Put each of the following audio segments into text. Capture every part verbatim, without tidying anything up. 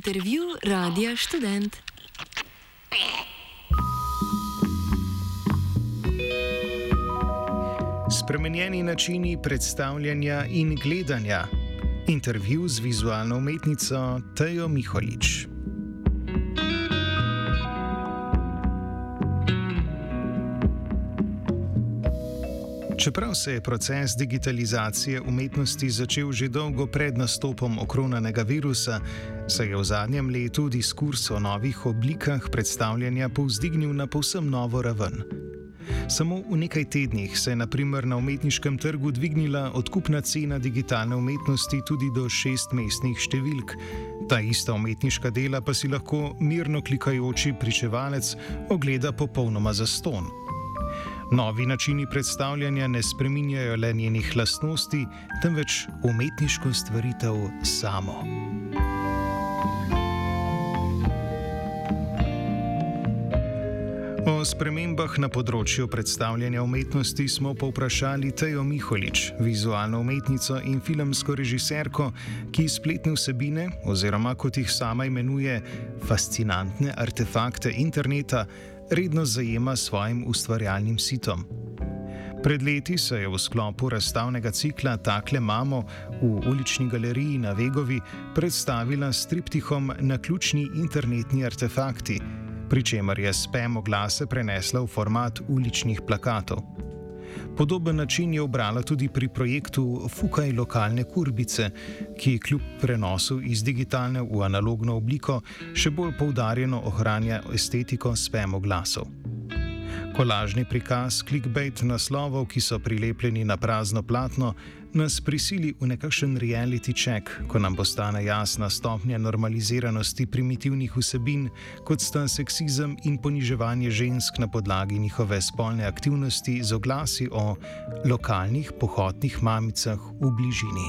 Intervju Radia Študent. Spremenjeni načini predstavljanja in gledanja. Intervju z vizualno umetnico Tejo Miholič. Čeprav se je proces digitalizacije umetnosti začel že dolgo pred nastopom okronanega virusa, se je v zadnjem letu diskurs o novih oblikah predstavljanja povzdignil na povsem novo raven. Samo v nekaj tednih se je na primer na umetniškem trgu dvignila odkupna cena digitalne umetnosti tudi do šestmestnih številk. Ta ista umetniška dela pa si lahko mirno klikajoči pričevalec ogleda popolnoma zastonj. Novi načini predstavljanja ne spreminjajo le njenih lastnosti, temveč umetniško stvaritev samo. O spremembah na področju predstavljanja umetnosti smo povprašali Tejo Miholič, vizualno umetnico in filmsko režiserko, ki spletne vsebine, oziroma kot jih sama imenuje, fascinantne artefakte interneta, redno zajema s svojim ustvarjalnim sitom. Pred leti se je v sklopu razstavnega cikla Takle mamo v ulični galeriji na Vegovi predstavila s triptihom Naključni internetni artefakti, pri čemer je spam oglase prenesla v format uličnih plakatov. Podoben način je ubrala tudi pri projektu Fukaj lokalne kurbice, ki kljub prenosu iz digitalne v analogno obliko še bolj poudarjeno ohranja estetiko spam oglasov. Kolažni prikaz clickbait naslovov, ki so prilepljeni na prazno platno, nas prisili v nekakšen reality check, ko nam postane jasna stopnja normaliziranosti primitivnih vsebin, kot sta seksizem in poniževanje žensk na podlagi njihove spolne aktivnosti z oglasi o lokalnih pohotnih mamicah v bližini.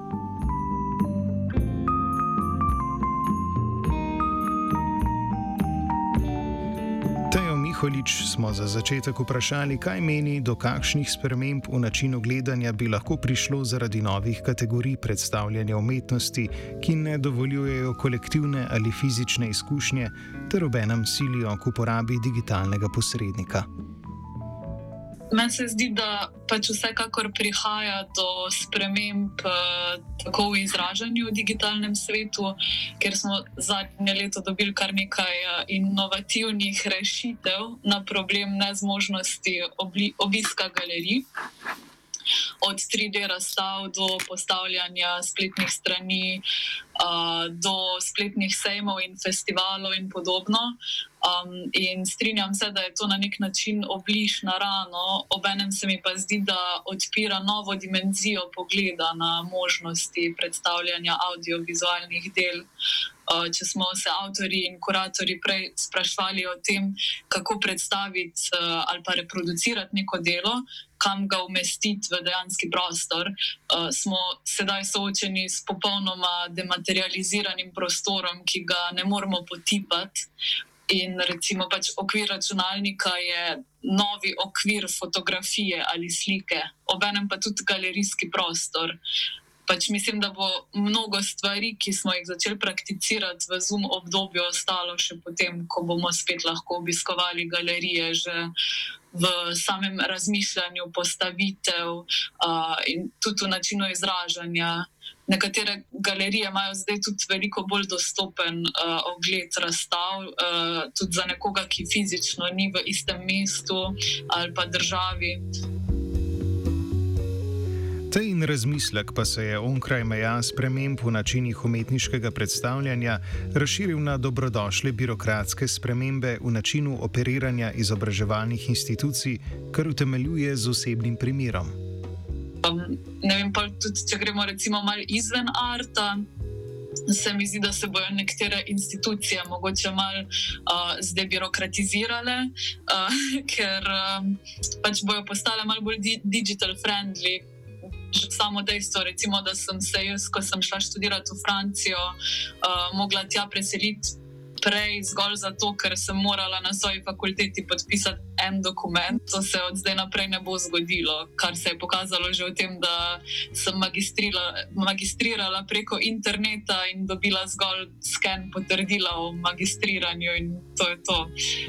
Miholič smo za začetek vprašali, kaj meni, do kakšnih sprememb v načinu gledanja bi lahko prišlo zaradi novih kategorij predstavljanja umetnosti, ki ne dovoljujejo kolektivne ali fizične izkušnje, ter obenem silijo k uporabi digitalnega posrednika. Meni se zdi, da pač vsekakor prihaja do sprememb eh, tako v izražanju v digitalnem svetu, ker smo zadnje leto dobili kar nekaj eh, inovativnih rešitev na problem nezmožnosti obli, obiska galerij. Od tri D razstav do postavljanja spletnih strani, uh, do spletnih sejmov in festivalov in podobno. Um, in strinjam se, da je to na nek način obliž na rano, obenem se mi pa zdi, da odpira novo dimenzijo pogleda na možnosti predstavljanja audiovizualnih del. Uh, če smo se avtorji in kuratorji prej sprašvali o tem, kako predstaviti uh, ali pa reproducirati neko delo, kam ga umestiti v dejanski prostor, uh, smo sedaj soočeni s popolnoma dematerializiranim prostorom, ki ga ne moremo potipati. In recimo pač okvir računalnika je novi okvir fotografije ali slike, obenem pa tudi galerijski prostor. Pač mislim, da bo mnogo stvari, ki smo jih začeli prakticirati v Zoom obdobju, ostalo še potem, ko bomo spet lahko obiskovali galerije, že v samem razmišljanju postavitev uh, in tudi v načinu izražanja. Nekatere galerije imajo zdaj tudi veliko bolj dostopen uh, ogled razstav, uh, tudi za nekoga, ki fizično ni v istem mestu ali pa državi. Tejin razmislek pa se je onkraj meja sprememb v načinih umetniškega predstavljanja razširil na dobrodošle birokratske spremembe v načinu operiranja izobraževalnih institucij, kar utemeljuje z osebnim primerom. Um, ne vem, pa tudi, če gremo recimo malo izven arta, se mi zdi, da se bojo nekatere institucije mogoče malo uh, zdebirokratizirale, uh, ker um, pač bojo postale malo bolj di- digital friendly. Že samo dejstvo, recimo, da sem se jaz, ko sem šla študirati v Francijo, uh, mogla tja preseliti prej zgolj zato, ker sem morala na svoji fakulteti podpisati en dokument. To se od zdaj naprej ne bo zgodilo, kar se je pokazalo že v tem, da sem magistrirala preko interneta in dobila zgolj sken potrdila o magistriranju in to je to.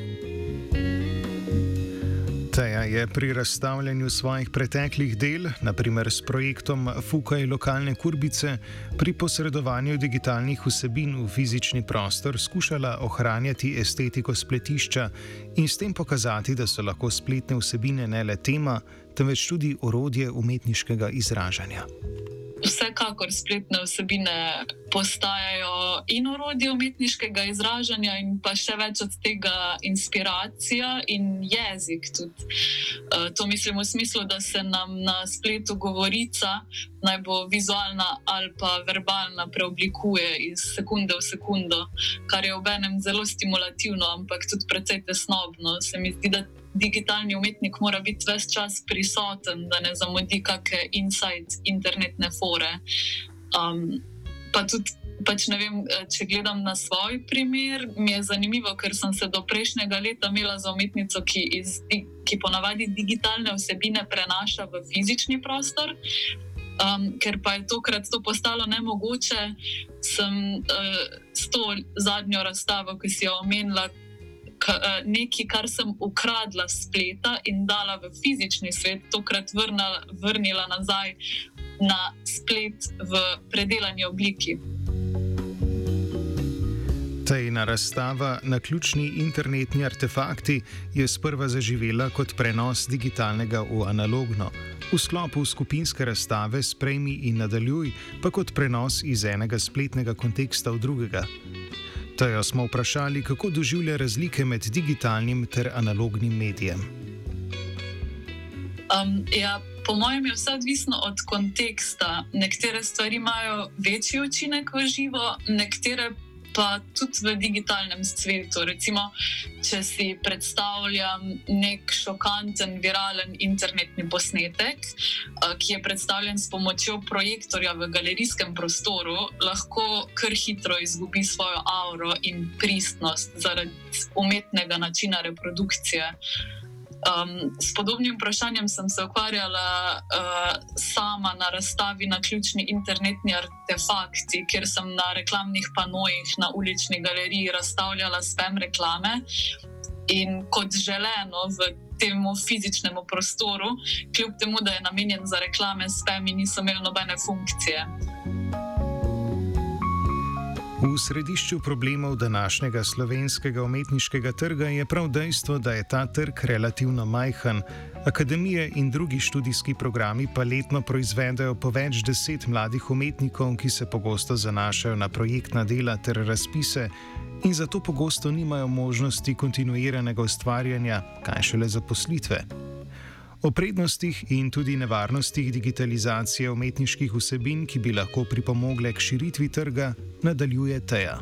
Teja je pri razstavljanju svojih preteklih del, naprimer s projektom Fukaj lokalne kurbice, pri posredovanju digitalnih vsebin v fizični prostor skušala ohranjati estetiko spletišča in s tem pokazati, da so lahko spletne vsebine ne le tema, temveč tudi orodje umetniškega izražanja. Vsekakor spletne vsebine postajajo in orodje umetniškega izražanja in pa še več od tega inspiracija in jezik tudi. To mislim v smislu, da se nam na spletu govorica, naj bo vizualna ali pa verbalna, preoblikuje iz sekunde v sekundo, kar je obenem zelo stimulativno, ampak tudi precej tesnobno. Se mi zdi, da digitalni umetnik mora biti ves čas prisoten, da ne zamudi kakšne inside internetne fore. Um, pa tudi, pač ne vem, če gledam na svoj primer, mi je zanimivo, ker sem se do prejšnjega leta imela za umetnico, ki, iz, ki ponavadi digitalne vsebine prenaša v fizični prostor. Um, ker pa je tokrat to postalo nemogoče, sem uh, s to zadnjo razstavo, ki si jo omenila, nekaj, kar sem ukradla s spleta in dala v fizični svet, tokrat vrnila, vrnila nazaj na splet v predelani obliki. Tejina razstava Na ključni internetni artefakti je sprva zaživela kot prenos digitalnega v analogno, v sklopu skupinske razstave Sprejmi in nadaljuj pa kot prenos iz enega spletnega konteksta v drugega. Tejo smo vprašali, kako doživlja razlike med digitalnim ter analognim medijem. Um, ja, po mojem je vse odvisno od konteksta. Nekatere stvari imajo večji učinek v živo, nekatere pa tudi v digitalnem svetu. Recimo, če si predstavljam nek šokanten, viralen internetni posnetek, ki je predstavljen s pomočjo projektorja v galerijskem prostoru, lahko kar hitro izgubi svojo auro in pristnost zaradi umetnega načina reprodukcije. Um, s podobnim vprašanjem sem se ukvarjala uh, sama na razstavi Na ključni internetni artefakti, kjer sem na reklamnih panojih na ulični galeriji razstavljala spam reklame in kot želeno v temu fizičnemu prostoru, kljub temu, da je namenjen za reklame, spami niso imeli nobene funkcije. V središču problemov današnjega slovenskega umetniškega trga je prav dejstvo, da je ta trg relativno majhen. Akademije in drugi študijski programi pa letno proizvedejo po več deset mladih umetnikov, ki se pogosto zanašajo na projektna dela ter razpise in zato pogosto nimajo možnosti kontinuiranega ustvarjanja, kaj šele zaposlitve. O prednostih in tudi nevarnostih digitalizacije umetniških vsebin, ki bi lahko pripomogle k širitvi trga, nadaljuje Teja.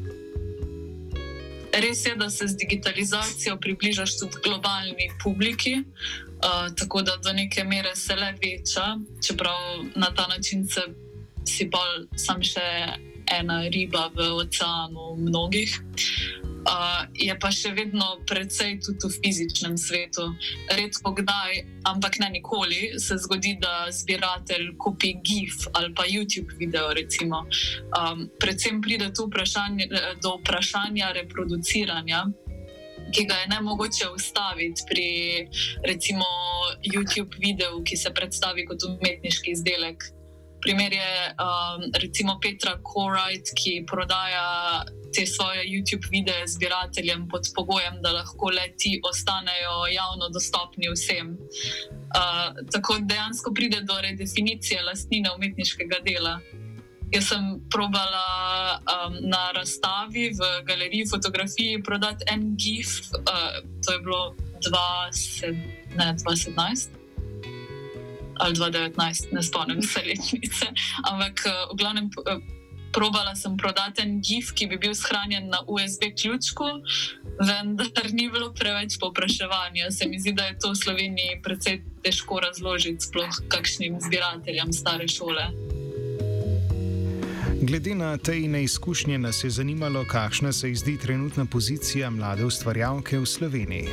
Res je, da se z digitalizacijo približaš tudi globalni publiki, uh, tako da do neke mere se le veča, čeprav na ta način se si bolj sam še ena riba v oceanu mnogih. Uh, je pa še vedno precej tudi v fizičnem svetu. Redko kdaj, ampak ne nikoli, se zgodi, da zbiratelj kupi GIF ali pa YouTube video, recimo. Um, predvsem pride tu vprašanje, do vprašanja reproduciranja, ki ga je nemogoče ustaviti pri, recimo, YouTube videu, ki se predstavi kot umetniški izdelek. Primer je um, recimo Petra Korajt, ki prodaja te svoje YouTube videe zbirateljem pod pogojem, da lahko le ti ostanejo javno dostopni vsem. Uh, tako dejansko pride do redefinicije lastnine umetniškega dela. Jaz sem probala um, na razstavi v galeriji fotografiji prodati en GIF, uh, to je bilo dva sedemnajst ali dva devetnajst, ne spomnim se letnice, ampak v glavnem probala sem prodati en GIF, ki bi bil shranjen na U S B ključku, vendar ni bilo preveč povpraševanja. Se mi zdi, da je to v Sloveniji precej težko razložiti sploh kakšnim zbirateljem stare šole. Glede na te neizkušnje nas je zanimalo, kakšna se ji zdi trenutna pozicija mlade ustvarjalke v Sloveniji.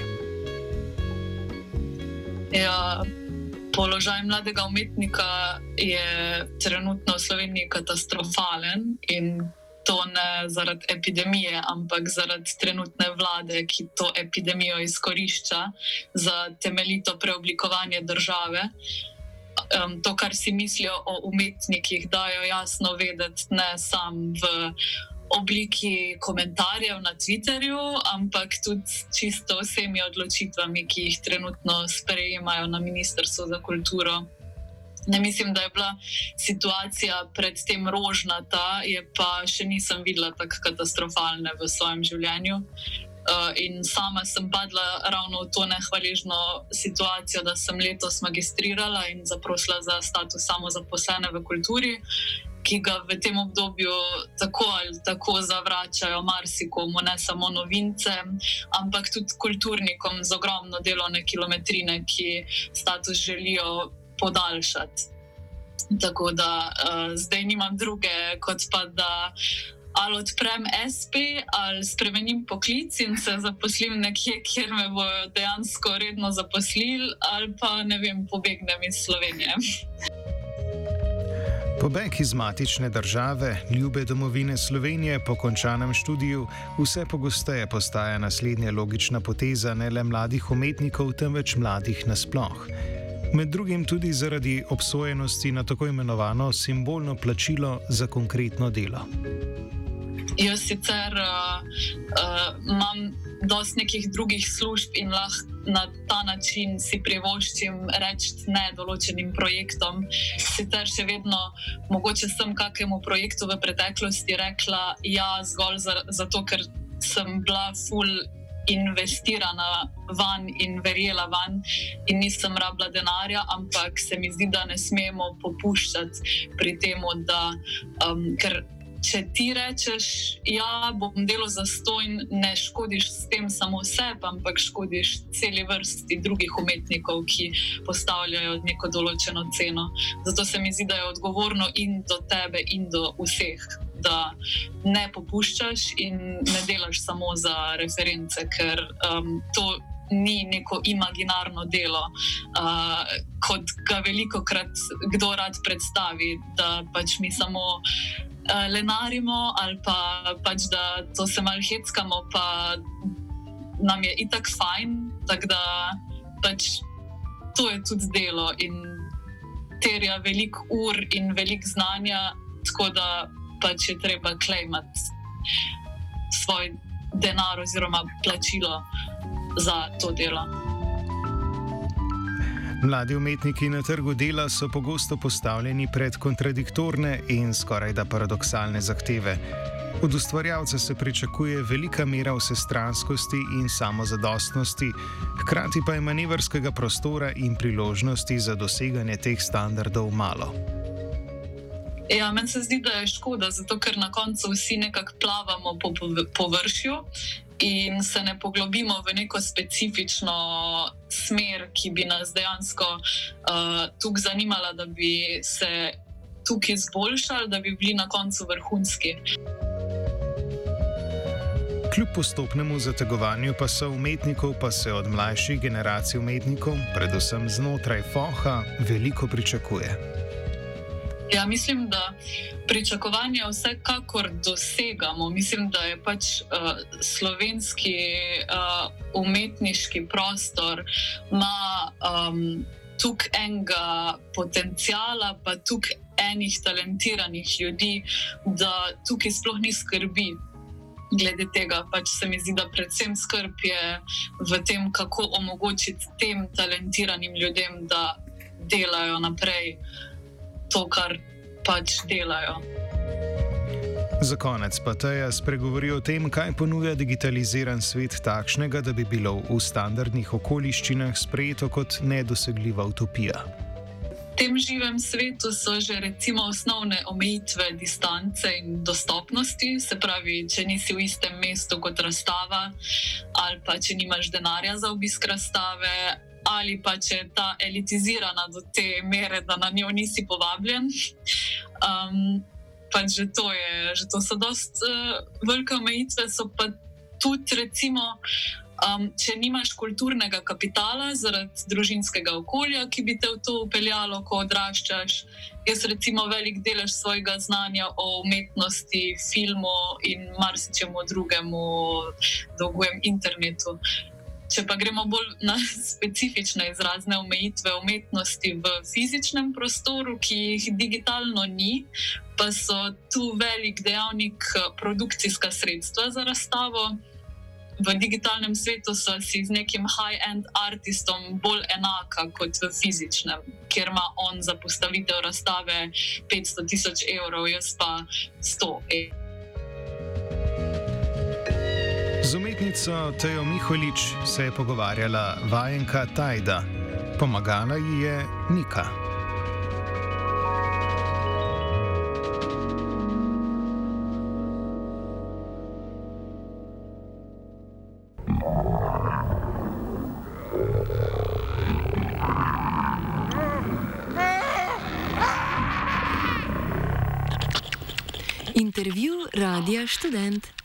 Ja, položaj mladega umetnika je trenutno v Sloveniji katastrofalen in to ne zaradi epidemije, ampak zaradi trenutne vlade, ki to epidemijo izkorišča za temeljito preoblikovanje države. Um, to, kar si mislijo o umetnikih, dajo jasno vedeti ne samo v obliki komentarjev na Twitterju, ampak tudi čisto vsemi odločitvami, ki jih trenutno sprejemajo na Ministrstvu za kulturo. Ne mislim, da je bila situacija predtem rožnata, je pa še nisem videla tako katastrofalne v svojem življenju. Uh, in sama sem padla ravno v to nehvaležno situacijo, da sem letos magistrirala in zaprosila za status samozaposlene v kulturi, ki ga v tem obdobju tako ali tako zavračajo marsikomu, ne samo novincem, ampak tudi kulturnikom z ogromno delovne kilometrine, ki status želijo podaljšati. Tako da uh, zdaj nimam druge, kot pa da ali odprem es pe, ali spremenim poklic in se zaposlim nekje, kjer me bojo dejansko redno zaposlili, ali pa, ne vem, pobegnem iz Slovenije. Pobeg iz matične države, ljube domovine Slovenije po končanem študiju vse pogosteje postaja naslednja logična poteza ne le mladih umetnikov, temveč mladih nasploh. Med drugim tudi zaradi obsojenosti na tako imenovano simbolno plačilo za konkretno delo. Jaz sicer uh, uh, imam dosti nekih drugih služb in lahko na ta način si privoščim reči ne določenim projektom. Sicer še vedno mogoče sem kakemu projektu v preteklosti rekla ja zgolj za, zato, ker sem bila ful investirana van in verjela van in nisem rabila denarja, ampak se mi zdi, da ne smemo popuščati pri tem, da um, ker če ti rečeš, ja, bom delal zastonj, ne škodiš s tem samo sebi, ampak škodiš celi vrsti drugih umetnikov, ki postavljajo neko določeno ceno. Zato se mi zdi, da je odgovorno in do tebe in do vseh, da ne popuščaš in ne delaš samo za reference, ker um, to ni neko imaginarno delo, uh, kot ga velikokrat kdo rad predstavi, da pač mi samo uh, lenarimo ali pa pač da to se malo heckamo, pa nam je itak fajn, tako da pač to je tudi delo in terja veliko ur in veliko znanja, tako da pač je treba klejmati svoj denar oziroma plačilo za to delo. Mladi umetniki na trgu dela so pogosto postavljeni pred kontradiktorne in skorajda paradoksalne zahteve. Od ustvarjalca se pričakuje velika mera vsestranskosti in samozadostnosti, hkrati pa je manevrskega prostora in priložnosti za doseganje teh standardov malo. Ja, meni se zdi, da je škoda, zato ker na koncu vsi nekako plavamo po površju in se ne poglobimo v neko specifično smer, ki bi nas dejansko uh, tukaj zanimala, da bi se tukaj izboljšali, da bi bili na koncu vrhunski. Kljub postopnemu zategovanju pasov umetnikov pa se od mlajših generacij umetnikov, predvsem znotraj foha, veliko pričakuje. Ja, mislim, da pričakovanja vsekakor dosegamo. Mislim, da je pač uh, slovenski uh, umetniški prostor ima um, tukaj enega potencijala, pa tukaj enih talentiranih ljudi, da tukaj sploh ni skrbi. Glede tega pač se mi zdi, da predvsem skrb je v tem, kako omogočiti tem talentiranim ljudem, da delajo naprej to, kar pač delajo. Za konec pa Teja spregovori o tem, kaj ponuja digitaliziran svet takšnega, da bi bilo v standardnih okoliščinah sprejeto kot nedosegljiva utopija. V tem živem svetu so že recimo osnovne omejitve distance in dostopnosti, se pravi, če nisi v istem mestu kot razstava, ali pa če nimaš denarja za obisk razstave, ali pa če je ta elitizirana do te mere, da na njo nisi povabljen. Um, pač že to je, že to so dost uh, velike omejitve, so pa tudi recimo, um, če nimaš kulturnega kapitala zaradi družinskega okolja, ki bi te v to upeljalo, ko odraščaš. Jaz recimo velik delež svojega znanja o umetnosti, filmu in marsičemu drugemu dolgujem internetu. Če pa gremo bolj na specifične izrazne omejitve umetnosti v fizičnem prostoru, ki jih digitalno ni, pa so tu velik dejavnik produkcijska sredstva za razstavo. V digitalnem svetu so si z nekim high-end artistom bolj enaka kot v fizičnem, kjer ima on za postavitev razstave petsto tisoč evrov, jaz pa sto evrov. Z umetnico Tejo Miholič se je pogovarjala vajenka Tajda. Pomagala ji je Nika. Intervju Radia Študent.